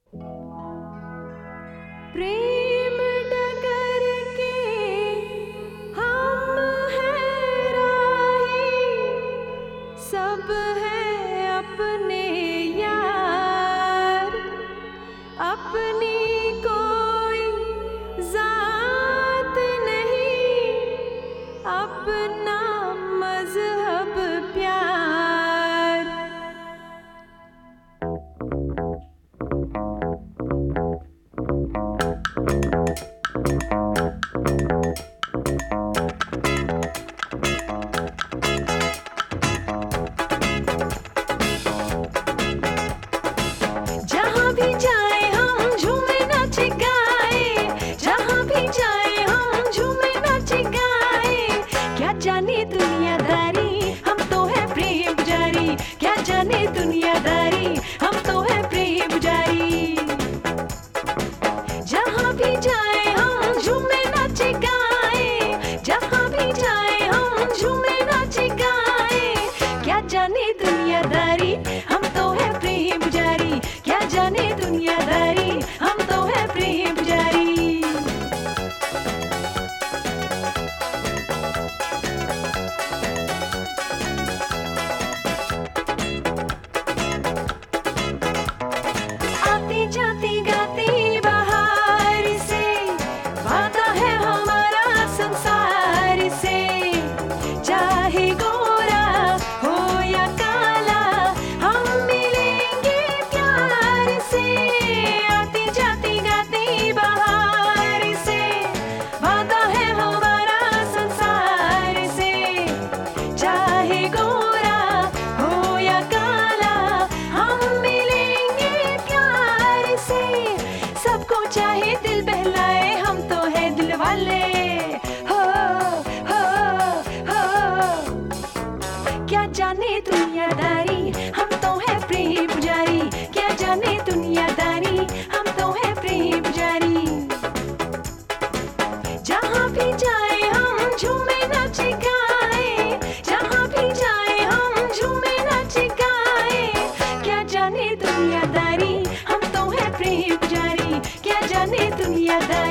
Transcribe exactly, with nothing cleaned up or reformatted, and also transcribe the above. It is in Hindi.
प्रेम डगर के हम हैं राही, सब हैं अपने यार, अपनी कोई जात नहीं, अपना मजहब प्यार। जहाँ भी जाए हम झूमे नाच गाए, जहाँ भी जाए हम झूमे नाच गाए। क्या जाने दुनियादारी, हम तो है प्रेम पुजारी, क्या जाने दुनियादारी, हम तो है प्रेम पुजारी। जहाँ भी जाए हम झूमे नाच गाए, जहाँ भी जाए हम झूमे नाच गाए। क्या जाने दुनियादारी, हम तो है प्रेम पुजारी, क्या जाने दुनियादारी, हम तो है प्रेम पुजारी। आते जाते गाते बहार से, वादा है हमारा संसार से। चाहे गोरा हो या काला, हम मिलेंगे प्यार से। आते जाते गाते बहार से, वादा है हमारा संसार से। चाहे गोरा हो या काला, हम मिलेंगे प्यार से। सबको चाहे दिल बहलाए, हम तो है दिल वाले। हो हो हो क्या जाने दुनियादारी, हम तो है प्रेम पुजारी, क्या जाने दुनियादारी, हम तो है प्रेम पुजारी। जहाँ भी जाए हम झूमे नाच गाए, जहाँ भी जाए हम झूमे नाच गाए। क्या जाने दुनियादारी, हम तो है प्रेम पुजारी, क्या जाने दुनियादारी।